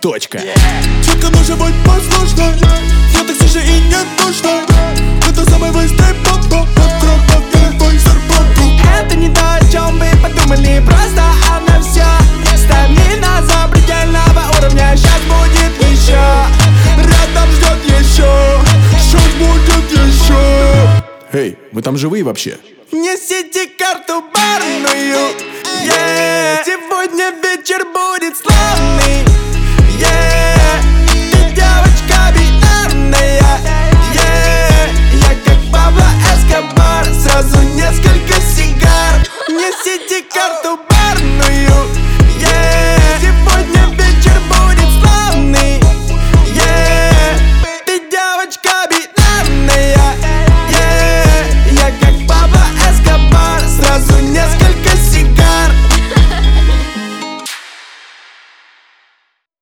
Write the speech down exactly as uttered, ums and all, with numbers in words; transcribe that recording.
точка. Четко нужно быть послушной, но так все же и не нужно. Это самый быстрый поп-поп, отрабатывай твой зарплату. Это не то, о чем вы подумали, просто она все. Стамина запредельного уровня, сейчас будет еще. Рядом ждет еще, сейчас будет еще. Эй, вы там живые вообще? Несите карту барную, yeah. Сегодня вечер будет славный, yeah.